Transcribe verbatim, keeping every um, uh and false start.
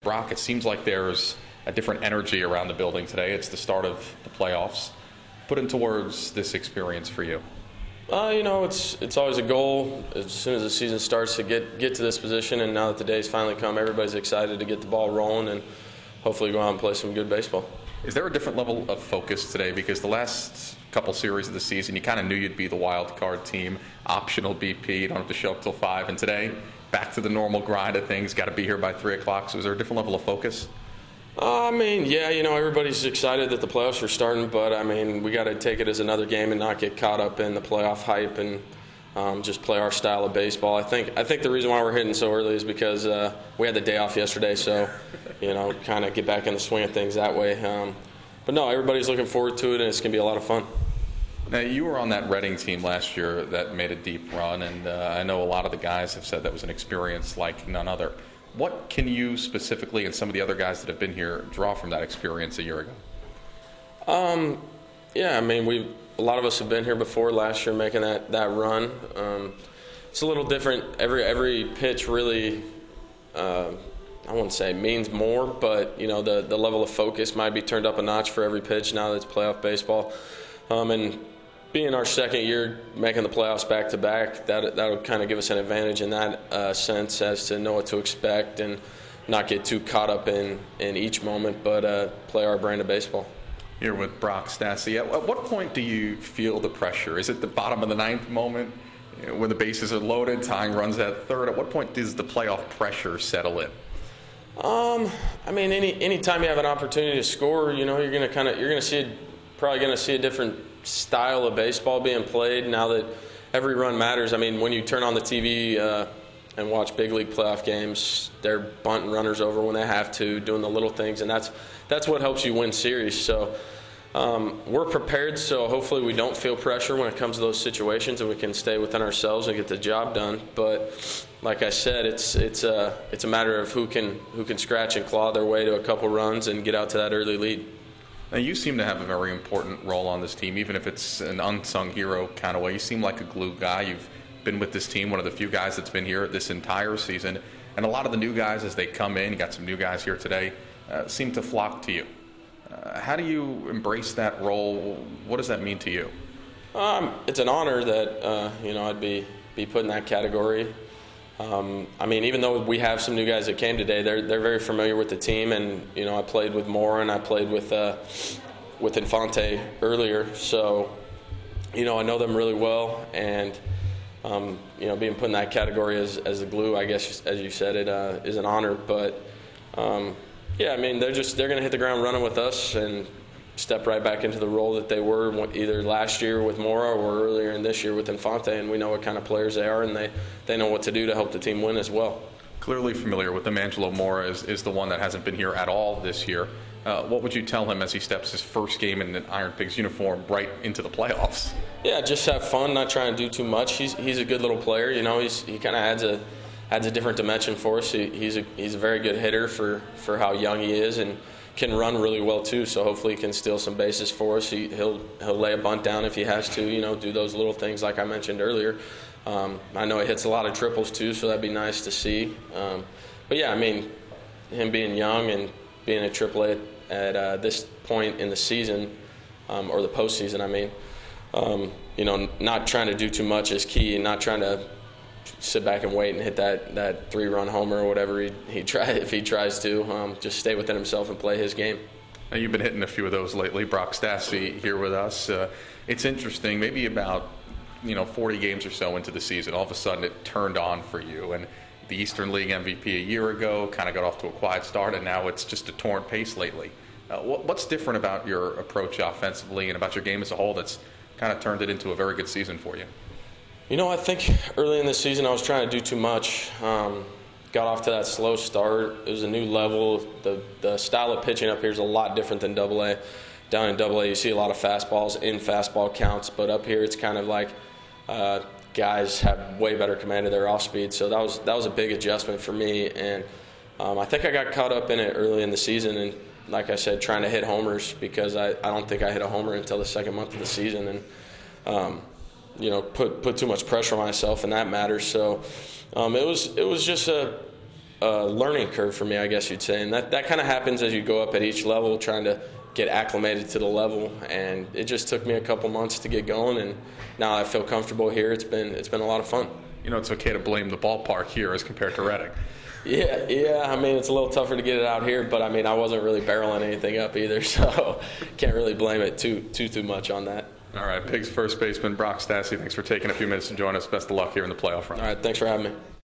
Brock, it seems like there's a different energy around the building today. It's the start of the playoffs. Put into words this experience for you. Uh, you know, it's it's always a goal as soon as the season starts to get, get to this position, and now that the day's finally come, everybody's excited to get the ball rolling and hopefully go out and play some good baseball. Is there a different level of focus today? Because the last couple series of the season, you kind of knew you'd be the wild card team, optional B P, you don't have to show up till five, and today, back to the normal grind of things, got to be here by three o'clock. So is there a different level of focus? Uh, I mean, yeah, you know, everybody's excited that the playoffs are starting, but, I mean, we got to take it as another game and not get caught up in the playoff hype and um, just play our style of baseball. I think I think the reason why we're hitting so early is because uh, we had the day off yesterday, so, you know, kind of get back in the swing of things that way. Um, but, no, everybody's looking forward to it, and it's going to be a lot of fun. Now, you were on that Reading team last year that made a deep run, and uh, I know a lot of the guys have said that was an experience like none other. What can you specifically and some of the other guys that have been here draw from that experience a year ago? Um, yeah, I mean, we a lot of us have been here before last year making that, that run. Um, it's a little different. Every every pitch really, uh, I wouldn't say means more, but, you know, the, the level of focus might be turned up a notch for every pitch now that it's playoff baseball. Um, and being our second year making the playoffs back-to-back, that that'll kind of give us an advantage in that uh, sense as to know what to expect and not get too caught up in, in each moment, but uh, play our brand of baseball. Here with Brock Stassi. At what point do you feel the pressure? Is it the bottom of the ninth moment when the bases are loaded, tying runs at third? At what point does the playoff pressure settle in? Um, I mean, any any time you have an opportunity to score, you know, you're gonna kind of you're gonna see a, probably gonna see a different style of baseball being played now that every run matters. I mean, when you turn on the T V uh, and watch big league playoff games, they're bunting runners over when they have to, doing the little things, and that's that's what helps you win series. So um, we're prepared, so hopefully we don't feel pressure when it comes to those situations, and we can stay within ourselves and get the job done. But like I said, it's it's a it's a matter of who can who can scratch and claw their way to a couple runs and get out to that early lead. Now, you seem to have a very important role on this team, even if it's an unsung hero kind of way. You seem like a glue guy. You've been with this team, one of the few guys that's been here this entire season. And a lot of the new guys, as they come in, you got some new guys here today, uh, seem to flock to you. Uh, how do you embrace that role? What does that mean to you? Um, it's an honor that, uh, you know, I'd be, be put in that category. Um, I mean, even though we have some new guys that came today, they're they're very familiar with the team, and you know, I played with Moore and I played with uh, with Infante earlier, so you know, I know them really well, and um, you know, being put in that category as as the glue, I guess, as you said, it uh, is an honor. But um, yeah, I mean, they're just they're going to hit the ground running with us and step right back into the role that they were either last year with Mora or earlier in this year with Infante, and we know what kind of players they are, and they, they know what to do to help the team win as well. Clearly familiar with them. Angelo Mora is, is the one that hasn't been here at all this year. Uh, what would you tell him as he steps his first game in an Iron Pigs uniform right into the playoffs? Yeah, just have fun, not trying to do too much. He's he's a good little player. You know, he's he kind of adds a adds a different dimension for us. He, he's a he's a very good hitter for, for how young he is, and can run really well too, so hopefully he can steal some bases for us. He, he'll he'll lay a bunt down if he has to, you know, do those little things like I mentioned earlier. Um, I know he hits a lot of triples too, so that'd be nice to see. Um, but yeah, I mean, him being young and being a triple A at, at uh, this point in the season, um, or the postseason, I mean, um, you know, not trying to do too much is key, and not trying to sit back and wait and hit that, that three-run homer or whatever he, he try if he tries to. Um, just stay within himself and play his game. Now, you've been hitting a few of those lately. Brock Stassi here with us. Uh, it's interesting. Maybe about you know forty games or so into the season, all of a sudden it turned on for you. And the Eastern League M V P a year ago kind of got off to a quiet start, and now it's just a torn pace lately. Uh, what, what's different about your approach offensively and about your game as a whole that's kind of turned it into a very good season for you? You know, I think early in the season I was trying to do too much. Um, got off to that slow start. It was a new level. The the style of pitching up here is a lot different than Double A. Down in Double A, you see a lot of fastballs in fastball counts, but up here it's kind of like uh, guys have way better command of their off speed. So that was that was a big adjustment for me, and um, I think I got caught up in it early in the season. And like I said, trying to hit homers because I, I don't think I hit a homer until the second month of the season, and um, you know, put put too much pressure on myself in that matter. So um, it was it was just a a learning curve for me, I guess you'd say. And that, that kind of happens as you go up at each level, trying to get acclimated to the level. And it just took me a couple months to get going, and now I feel comfortable here. It's been it's been a lot of fun. You know, it's okay to blame the ballpark here as compared to Reading. Yeah, yeah. I mean, it's a little tougher to get it out here, but I mean, I wasn't really barreling anything up either, so can't really blame it too too too much on that. All right, Pigs first baseman Brock Stassi, thanks for taking a few minutes to join us. Best of luck here in the playoff run. All right, thanks for having me.